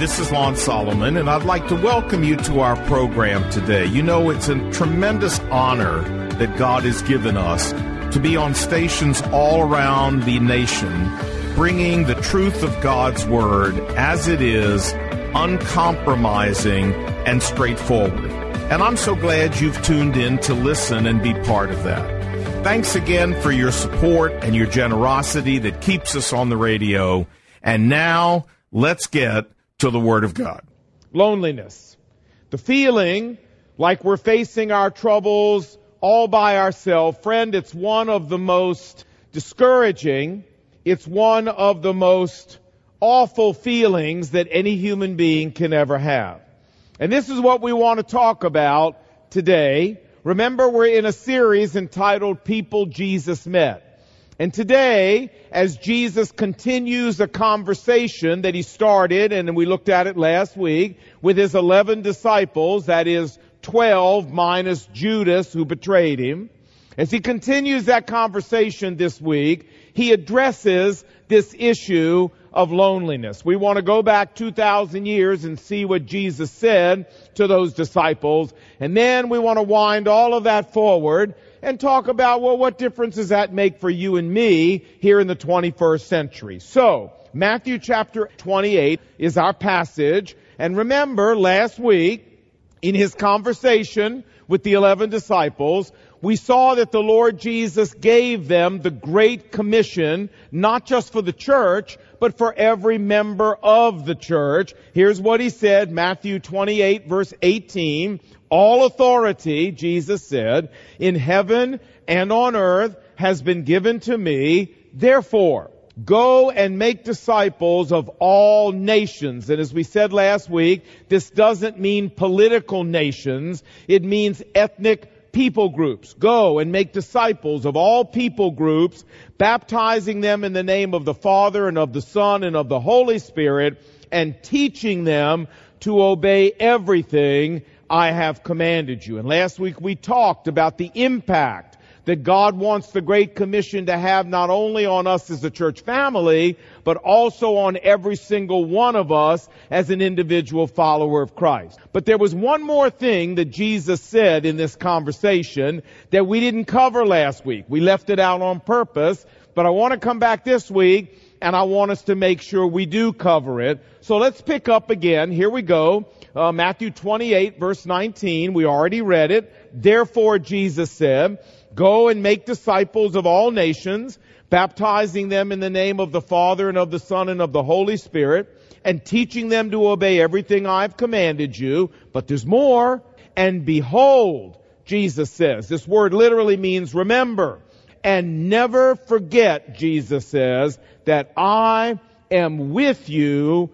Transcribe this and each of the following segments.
this is Lon Solomon, and I'd like to welcome you to our program today. You know, it's a tremendous honor that God has given us to be on stations all around the nation, bringing the truth of God's Word as it is, uncompromising and straightforward. And I'm so glad you've tuned in to listen and be part of that. Thanks again for your support and your generosity that keeps us on the radio. And now, let's get to the Word of God. Loneliness. The feeling like we're facing our troubles all by ourselves. Friend, it's one of the most discouraging, it's one of the most awful feelings that any human being can ever have. And this is what we want to talk about today. Remember, we're in a series entitled People Jesus Met. And today, as Jesus continues a conversation that he started, and we looked at it last week, with his 11 disciples, that is 12 minus Judas who betrayed him. As he continues that conversation this week, he addresses this issue of loneliness. We want to go back 2,000 years and see what Jesus said to those disciples. And then we want to wind all of that forward and talk about, well, what difference does that make for you and me here in the 21st century? So, Matthew chapter 28 is our passage. And remember, last week, in his conversation with the 11 disciples, we saw that the Lord Jesus gave them the Great Commission, not just for the church, but for every member of the church. Here's what he said, Matthew 28, verse 18. All authority, Jesus said, in heaven and on earth has been given to me. Therefore, go and make disciples of all nations. And as we said last week, this doesn't mean political nations. It means ethnic people groups. Go and make disciples of all people groups, baptizing them in the name of the Father and of the Son and of the Holy Spirit, and teaching them to obey everything I have commanded you. And last week we talked about the impact that God wants the Great Commission to have not only on us as a church family, but also on every single one of us as an individual follower of Christ. But there was one more thing that Jesus said in this conversation that we didn't cover last week. We left it out on purpose, but I want to come back this week and I want us to make sure we do cover it. So let's pick up again. Here we go. Matthew 28, verse 19. We already read it. Therefore, Jesus said, go and make disciples of all nations, baptizing them in the name of the Father and of the Son and of the Holy Spirit, and teaching them to obey everything I've commanded you. But there's more. And behold, Jesus says, this word literally means remember. And never forget, Jesus says, that I am with you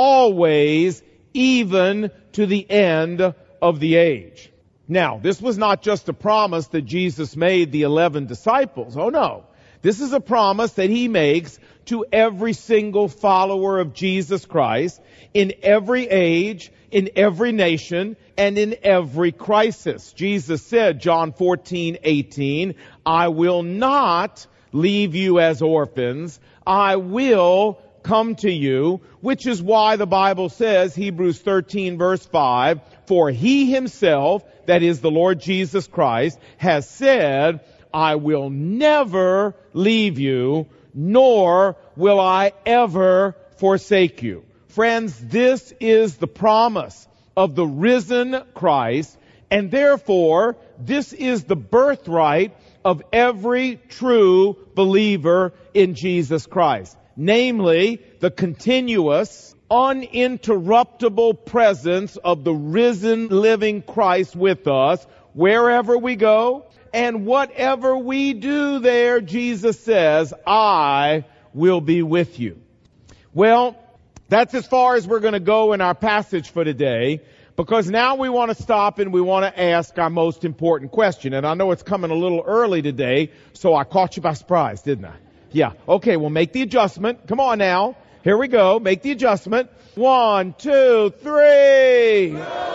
always, even to the end of the age. Now, this was not just a promise that Jesus made the 11 disciples. Oh no. This is a promise that he makes to every single follower of Jesus Christ in every age, in every nation, and in every crisis. Jesus said, John 14:18, I will not leave you as orphans. I will come to you, which is why the Bible says, Hebrews 13 verse 5, for he himself, that is the Lord Jesus Christ, has said, I will never leave you, nor will I ever forsake you. Friends, this is the promise of the risen Christ, and therefore, this is the birthright of every true believer in Jesus Christ. Namely, the continuous, uninterruptible presence of the risen, living Christ with us wherever we go and whatever we do there. Jesus says, I will be with you. Well, that's as far as we're going to go in our passage for today, because now we want to stop and we want to ask our most important question. And I know it's coming a little early today, so I caught you by surprise, didn't I? Yeah. Okay, we'll make the adjustment. Come on now. Here we go. Make the adjustment. 1, 2, 3.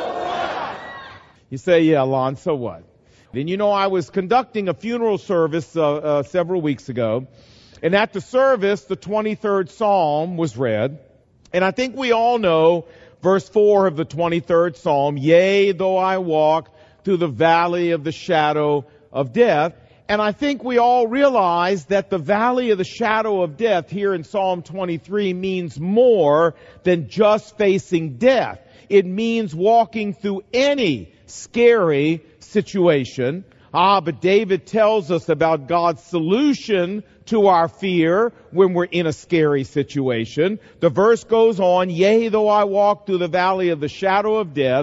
You say, yeah, Lon, so what? Then you know I was conducting a funeral service several weeks ago, and at the service, the 23rd Psalm was read. And I think we all know Verse 4 of the 23rd Psalm, yea, though I walk through the valley of the shadow of death. And I think we all realize that the valley of the shadow of death here in Psalm 23 means more than just facing death. It means walking through any scary situation. But David tells us about God's solution to our fear when we're in a scary situation. The verse goes on, yea, though I walk through the valley of the shadow of death,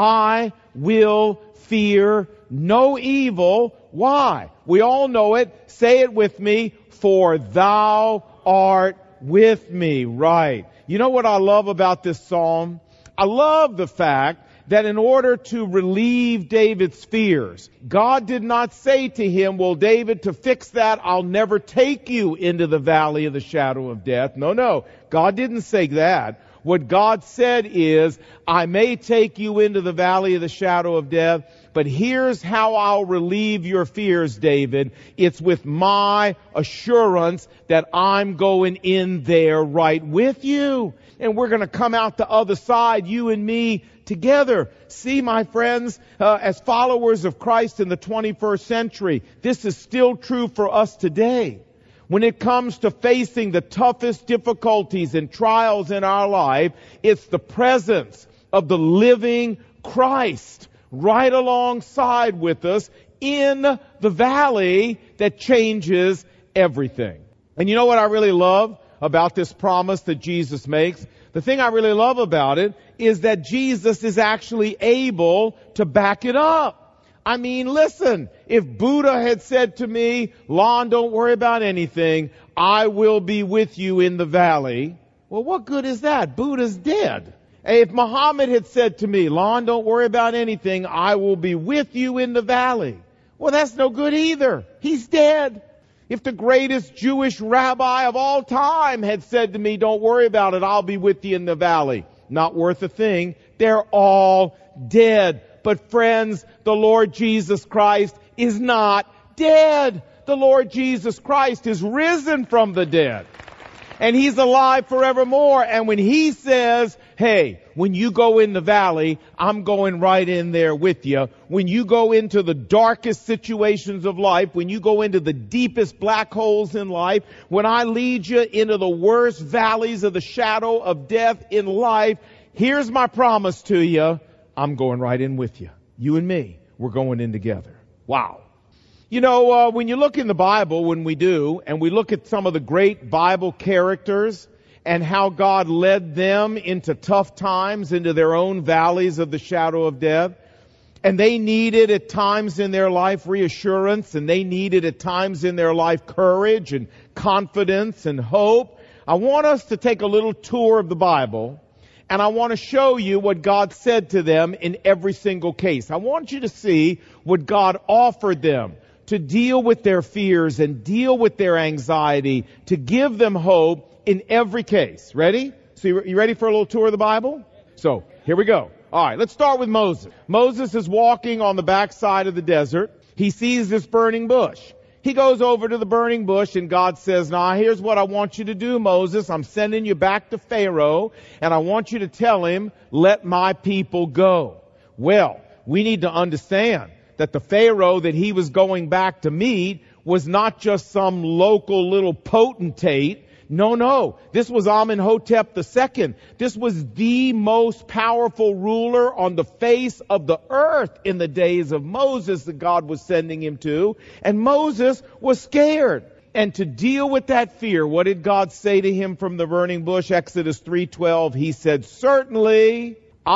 I will fear no evil. Why? We all know it. Say it with me. For thou art with me. Right. You know what I love about this psalm? I love the fact that in order to relieve David's fears, God did not say to him, well, David, to fix that, I'll never take you into the valley of the shadow of death. No. God didn't say that. What God said is, I may take you into the valley of the shadow of death, but here's how I'll relieve your fears, David. It's with my assurance that I'm going in there right with you. And we're going to come out the other side, you and me, together. See, my friends, as followers of Christ in the 21st century, this is still true for us today. When it comes to facing the toughest difficulties and trials in our life, it's the presence of the living Christ right alongside with us in the valley that changes everything. And you know what I really love about this promise that Jesus makes? The thing I really love about it is that Jesus is actually able to back it up. I mean, listen, if Buddha had said to me, Lon, don't worry about anything, I will be with you in the valley. Well, what good is that? Buddha's dead. If Muhammad had said to me, Lon, don't worry about anything, I will be with you in the valley. Well, that's no good either. He's dead. If the greatest Jewish rabbi of all time had said to me, don't worry about it, I'll be with you in the valley. Not worth a thing. They're all dead. But friends, the Lord Jesus Christ is not dead. The Lord Jesus Christ is risen from the dead. And He's alive forevermore. And when He says, hey, when you go in the valley, I'm going right in there with you. When you go into the darkest situations of life, when you go into the deepest black holes in life, when I lead you into the worst valleys of the shadow of death in life, here's my promise to you. I'm going right in with you. You and me, we're going in together. Wow. You know, when you look in the Bible, when we do, and we look at some of the great Bible characters and how God led them into tough times, into their own valleys of the shadow of death, and they needed at times in their life reassurance, and they needed at times in their life courage and confidence and hope. I want us to take a little tour of the Bible. And I want to show you what God said to them in every single case. I want you to see what God offered them to deal with their fears and deal with their anxiety, to give them hope in every case. Ready? So you ready for a little tour of the Bible? So here we go. All right, let's start with Moses. Moses is walking on the backside of the desert. He sees this burning bush. He goes over to the burning bush and God says, now here's what I want you to do, Moses. I'm sending you back to Pharaoh and I want you to tell him, let my people go. Well, we need to understand that the Pharaoh that he was going back to meet was not just some local little potentate. No. This was Amenhotep II. This was the most powerful ruler on the face of the earth in the days of Moses that God was sending him to. And Moses was scared. And to deal with that fear, what did God say to him from the burning bush? Exodus 3:12, He said, certainly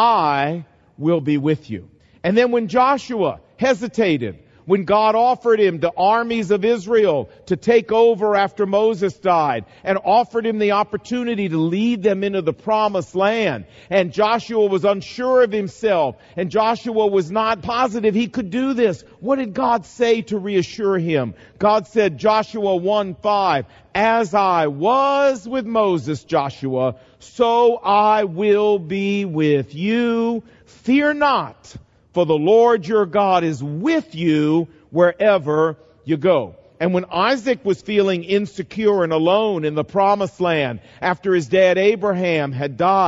I will be with you. And then when Joshua hesitated, when God offered him the armies of Israel to take over after Moses died and offered him the opportunity to lead them into the promised land, and Joshua was unsure of himself and Joshua was not positive he could do this, what did God say to reassure him? God said, Joshua 1:5, as I was with Moses, Joshua, so I will be with you. Fear not. For the Lord your God is with you wherever you go. And when Isaac was feeling insecure and alone in the promised land after his dad Abraham had died,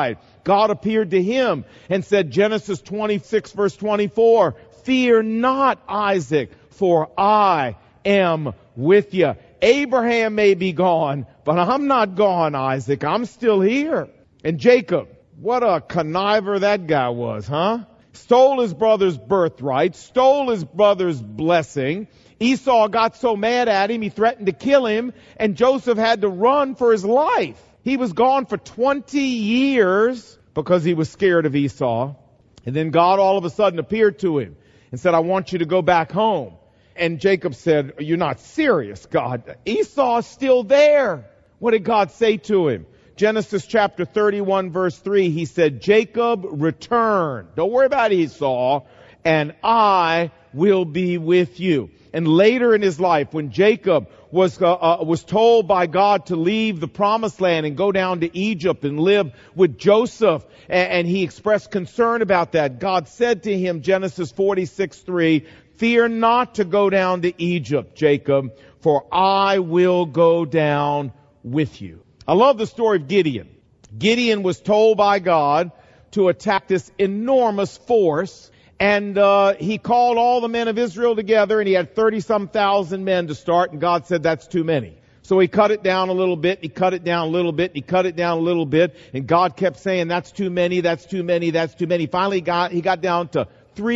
God appeared to him and said, Genesis 26 verse 24, fear not, Isaac, for I am with you. Abraham may be gone, but I'm not gone, Isaac. I'm still here. And Jacob, what a conniver that guy was, huh? Stole his brother's birthright, stole his brother's blessing. Esau got so mad at him, he threatened to kill him, and Joseph had to run for his life. He was gone for 20 years because he was scared of Esau. And then God all of a sudden appeared to him and said, I want you to go back home. And Jacob said, you're not serious, God. Esau's still there. What did God say to him? Genesis chapter 31 verse 3, he said, Jacob, return. Don't worry about Esau, and I will be with you. And later in his life, when Jacob was told by God to leave the promised land and go down to Egypt and live with Joseph, and he expressed concern about that, God said to him, Genesis 46:3, fear not to go down to Egypt, Jacob, for I will go down with you. I love the story of Gideon. Gideon was told by God to attack this enormous force, and he called all the men of Israel together, and he had 30-some thousand men to start, and God said, that's too many. So he cut it down a little bit, he cut it down a little bit, he cut it down a little bit, and God kept saying, that's too many, that's too many, that's too many. Finally, he got down to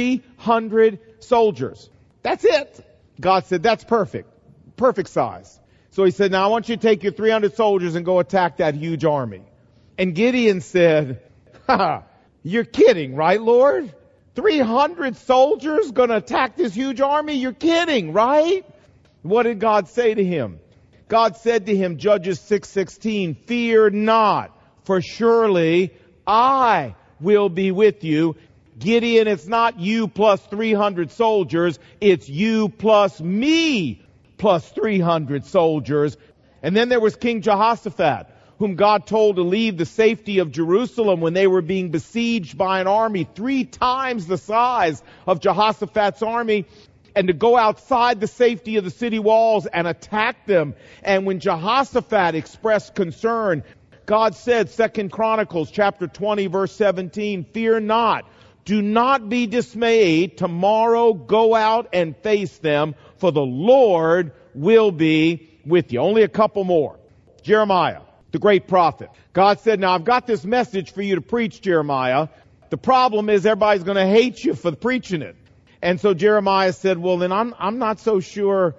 300 soldiers. That's it. God said, that's perfect. Perfect size. So he said, now I want you to take your 300 soldiers and go attack that huge army. And Gideon said, you're kidding, right, Lord? 300 soldiers going to attack this huge army? You're kidding, right? What did God say to him? God said to him, Judges 6:16, fear not, for surely I will be with you. Gideon, it's not you plus 300 soldiers, it's you plus me plus 300 soldiers. And then there was King Jehoshaphat, whom God told to leave the safety of Jerusalem when they were being besieged by an army 3 times the size of Jehoshaphat's army, and to go outside the safety of the city walls and attack them. And when Jehoshaphat expressed concern, God said, 2 Chronicles chapter 20 verse 17, fear not, do not be dismayed. Tomorrow go out and face them, for the Lord will be with you. Only a couple more. Jeremiah, the great prophet. God said, now I've got this message for you to preach, Jeremiah. The problem is everybody's going to hate you for preaching it. And so Jeremiah said, well, then I'm not so sure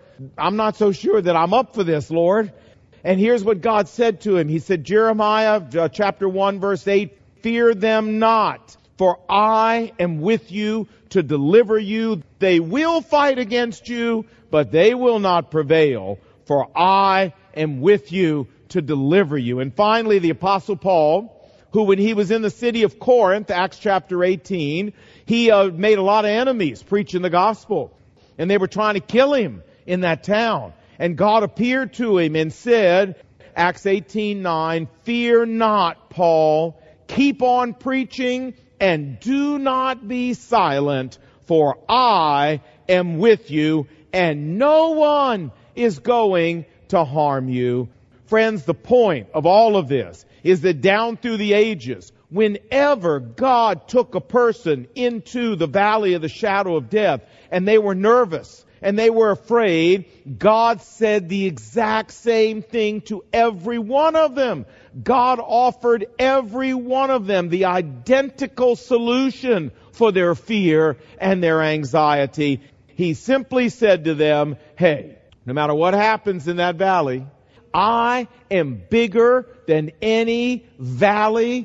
that I'm up for this, Lord. And here's what God said to him. He said, Jeremiah chapter 1 verse 8, fear them not, for I am with you to deliver you. They will fight against you, but they will not prevail, for I am with you to deliver you. And finally, the Apostle Paul, who when he was in the city of Corinth, Acts chapter 18, he made a lot of enemies preaching the gospel. And they were trying to kill him in that town. And God appeared to him and said, Acts 18:9, fear not, Paul, keep on preaching and do not be silent, for I am with you, and no one is going to harm you. Friends, the point of all of this is that down through the ages, whenever God took a person into the valley of the shadow of death, and they were nervous, and they were afraid, God said the exact same thing to every one of them. God offered every one of them the identical solution for their fear and their anxiety. He simply said to them, hey, no matter what happens in that valley, I am bigger than any valley.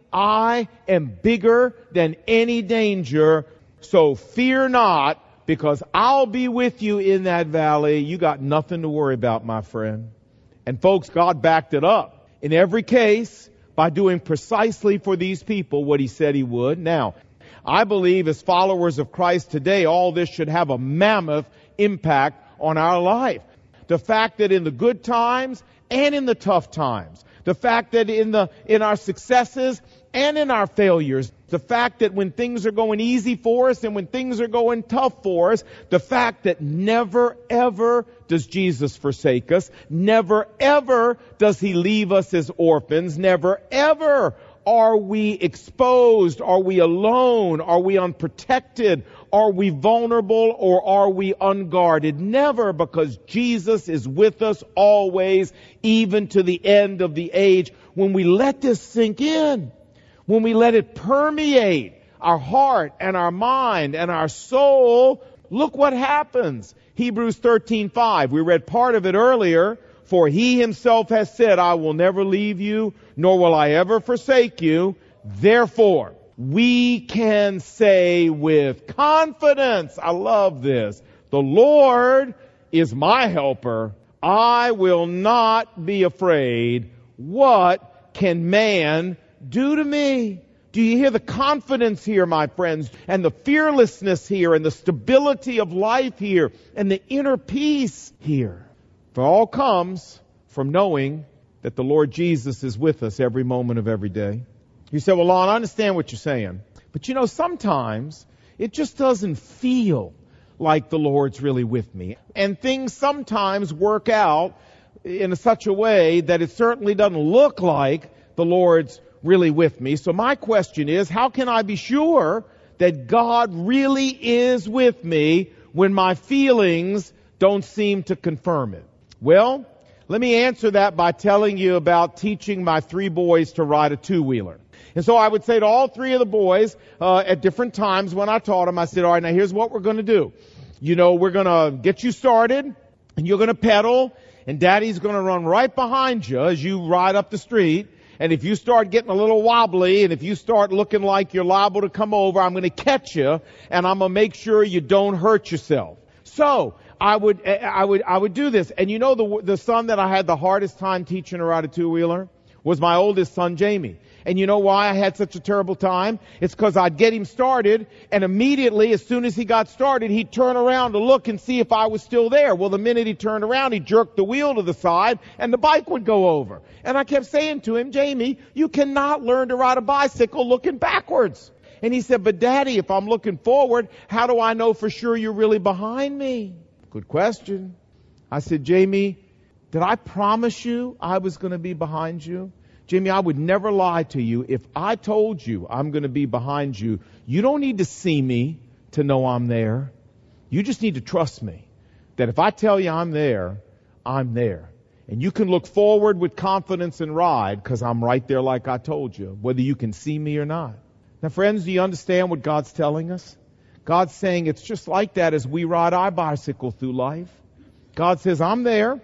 I am bigger than any danger. So fear not, because I'll be with you in that valley. You got nothing to worry about, my friend. And folks, God backed it up in every case by doing precisely for these people what he said he would. Now, I believe as followers of Christ today, all this should have a mammoth impact on our life. The fact that in the good times and in the tough times, the fact that in our successes and in our failures, the fact that when things are going easy for us and when things are going tough for us, the fact that never ever does Jesus forsake us, never ever does he leave us as orphans, never ever Are we exposed? Are we alone? Are we unprotected? Are we vulnerable or are we unguarded? Never, because Jesus is with us always, even to the end of the age. When we let this sink in, when we let it permeate our heart and our mind and our soul, look what happens. Hebrews 13:5. We read part of it earlier. For he himself has said, I will never leave you, nor will I ever forsake you. Therefore, we can say with confidence, I love this, the Lord is my helper. I will not be afraid. What can man do to me? Do you hear the confidence here, my friends, and the fearlessness here, and the stability of life here, and the inner peace here? For all comes from knowing that the Lord Jesus is with us every moment of every day. You say, well, Lon, I understand what you're saying. But sometimes it just doesn't feel like the Lord's really with me. And things sometimes work out in such a way that it certainly doesn't look like the Lord's really with me. So my question is, how can I be sure that God really is with me when my feelings don't seem to confirm it? Well, let me answer that by telling you about teaching my 3 boys to ride a 2-wheeler. And so I would say to all 3 of the boys, at different times when I taught them, I said, all right, now here's what we're going to do. We're going to get you started, and you're going to pedal, and Daddy's going to run right behind you as you ride up the street. And if you start getting a little wobbly, and if you start looking like you're liable to come over, I'm going to catch you, and I'm going to make sure you don't hurt yourself. So I would do this. And the son that I had the hardest time teaching to ride a 2-wheeler was my oldest son, Jamie. And you know why I had such a terrible time? It's because I'd get him started, and immediately, as soon as he got started, he'd turn around to look and see if I was still there. Well, the minute he turned around, he jerked the wheel to the side, and the bike would go over. And I kept saying to him, Jamie, you cannot learn to ride a bicycle looking backwards. And he said, but Daddy, if I'm looking forward, how do I know for sure you're really behind me? Good question. I said, Jamie, did I promise you I was going to be behind you? Jamie, I would never lie to you. If I told you I'm going to be behind you, you don't need to see me to know I'm there. You just need to trust me that if I tell you I'm there, I'm there. And you can look forward with confidence and ride because I'm right there like I told you, whether you can see me or not. Now, friends, do you understand what God's telling us? God's saying it's just like that as we ride our bicycle through life. God says, I'm there.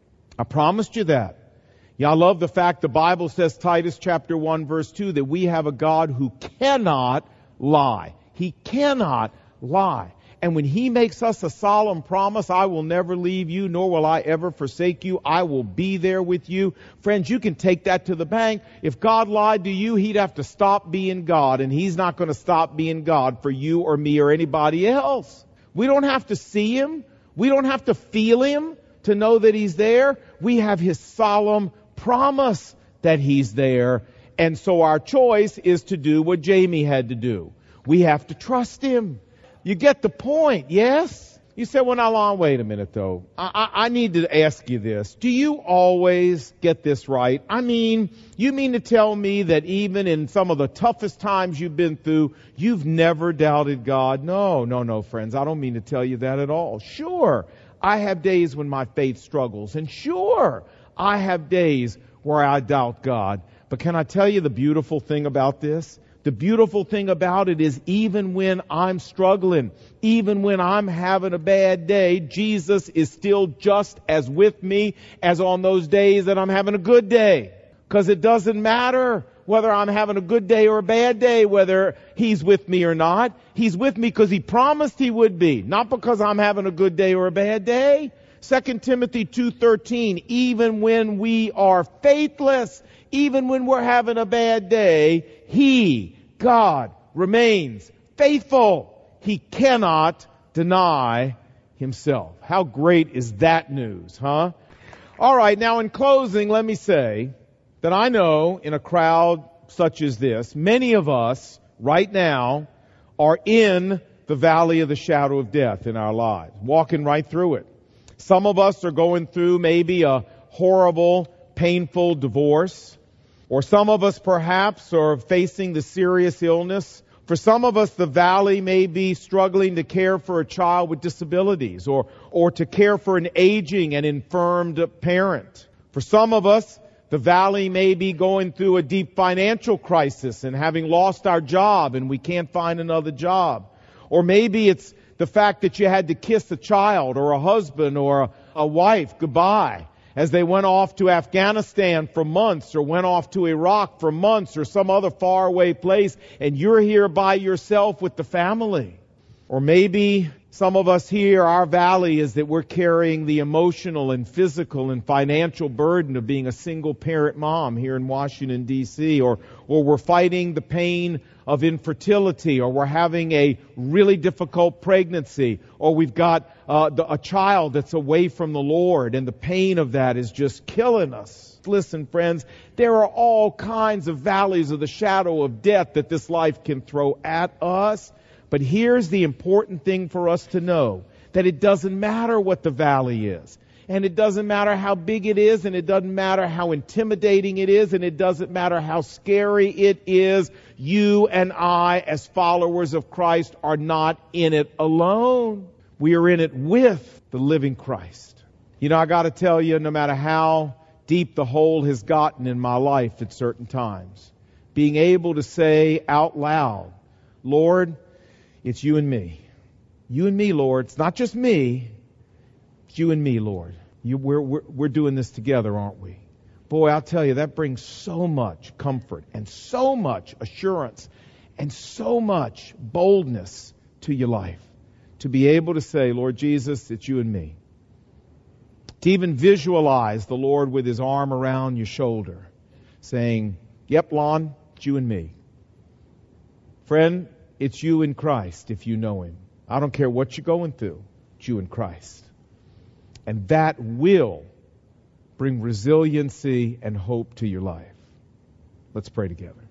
I promised you that. Yeah, I love the fact the Bible says, Titus chapter 1, verse 2, that we have a God who cannot lie. He cannot lie. And when He makes us a solemn promise, I will never leave you, nor will I ever forsake you. I will be there with you. Friends, you can take that to the bank. If God lied to you, He'd have to stop being God, and He's not going to stop being God for you or me or anybody else. We don't have to see Him. We don't have to feel Him to know that He's there. We have His solemn promise that He's there. And so our choice is to do what Jamie had to do. We have to trust Him. You get the point, yes? You say, well, now, Lon, wait a minute, though. I need to ask you this. Do you always get this right? I mean, you mean to tell me that even in some of the toughest times you've been through, you've never doubted God? No, friends. I don't mean to tell you that at all. Sure, I have days when my faith struggles. And sure, I have days where I doubt God. But can I tell you the beautiful thing about this? The beautiful thing about it is even when I'm struggling, even when I'm having a bad day, Jesus is still just as with me as on those days that I'm having a good day. Because it doesn't matter whether I'm having a good day or a bad day, whether He's with me or not. He's with me because He promised He would be, not because I'm having a good day or a bad day. 2 Timothy 2:13, even when we are faithless, even when we're having a bad day, He, God, remains faithful. He cannot deny Himself. How great is that news, huh? All right, now in closing, let me say that I know in a crowd such as this, many of us right now are in the valley of the shadow of death in our lives, walking right through it. Some of us are going through maybe a horrible, painful divorce. Or some of us perhaps are facing the serious illness. For some of us, the valley may be struggling to care for a child with disabilities or to care for an aging and infirmed parent. For some of us, the valley may be going through a deep financial crisis and having lost our job and we can't find another job. Or maybe it's the fact that you had to kiss a child or a husband or a wife goodbye as they went off to Afghanistan for months or went off to Iraq for months or some other faraway place, and you're here by yourself with the family. Or maybe some of us here, our valley is that we're carrying the emotional and physical and financial burden of being a single parent mom here in Washington, D.C., or we're fighting the pain of infertility, or we're having a really difficult pregnancy, or we've got a child that's away from the Lord, and the pain of that is just killing us. Listen, friends, there are all kinds of valleys of the shadow of death that this life can throw at us. But here's the important thing for us to know, that it doesn't matter what the valley is. And it doesn't matter how big it is, and it doesn't matter how intimidating it is, and it doesn't matter how scary it is. You and I, as followers of Christ, are not in it alone. We are in it with the living Christ. You know, I got to tell you, no matter how deep the hole has gotten in my life at certain times, being able to say out loud, Lord, it's you and me. You and me, Lord. It's not just me. It's you and me, Lord. We're doing this together, aren't we? Boy, I'll tell you, that brings so much comfort and so much assurance and so much boldness to your life. To be able to say, Lord Jesus, it's you and me. To even visualize the Lord with His arm around your shoulder, saying, yep, Lon, it's you and me. Friend, it's you in Christ if you know Him. I don't care what you're going through. It's you in Christ. And that will bring resiliency and hope to your life. Let's pray together.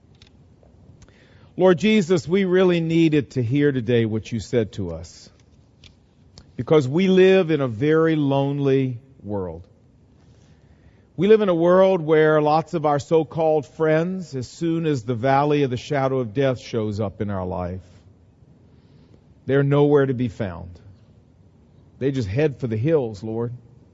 Lord Jesus, we really needed to hear today what you said to us, because we live in a very lonely world. We live in a world where lots of our so-called friends, as soon as the valley of the shadow of death shows up in our life, they're nowhere to be found. They just head for the hills, Lord.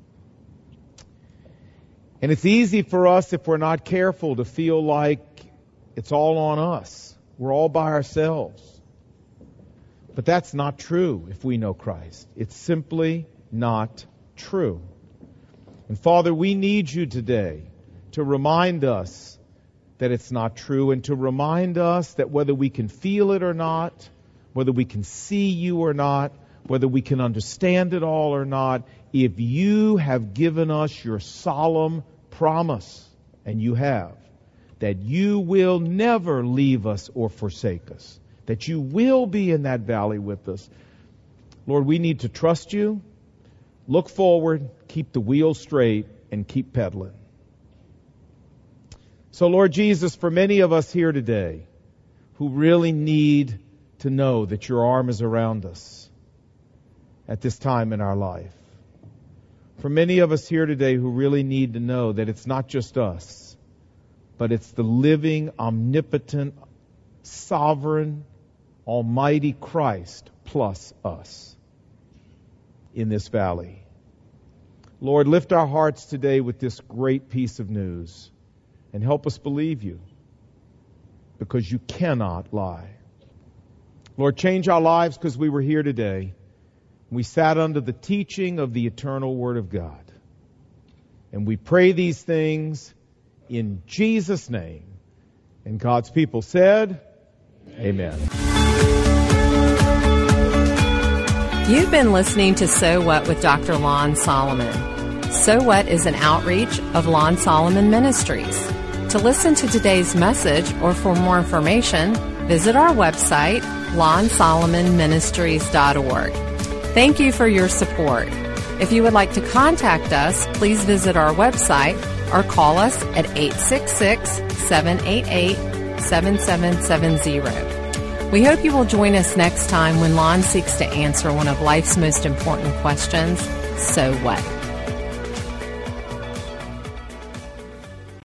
And it's easy for us, if we're not careful, to feel like it's all on us. We're all by ourselves. But that's not true if we know Christ. It's simply not true. And Father, we need you today to remind us that it's not true, and to remind us that whether we can feel it or not, whether we can see you or not, whether we can understand it all or not, if you have given us your solemn promise, and you have, that you will never leave us or forsake us, that you will be in that valley with us, Lord, we need to trust you, look forward, keep the wheel straight, and keep pedaling. So, Lord Jesus, for many of us here today who really need to know that your arm is around us at this time in our life, for many of us here today who really need to know that it's not just us, but it's the living, omnipotent, sovereign, almighty Christ plus us in this valley. Lord, lift our hearts today with this great piece of news and help us believe you, because you cannot lie. Lord, change our lives, because we were here today. We sat under the teaching of the eternal Word of God. And we pray these things in Jesus' name. And God's people said, Amen. You've been listening to So What with Dr. Lon Solomon. So What is an outreach of Lon Solomon Ministries. To listen to today's message or for more information, visit our website, lonsolomonministries.org. Thank you for your support. If you would like to contact us, please visit our website or call us at 866-788-7770. We hope you will join us next time when Lon seeks to answer one of life's most important questions, so what?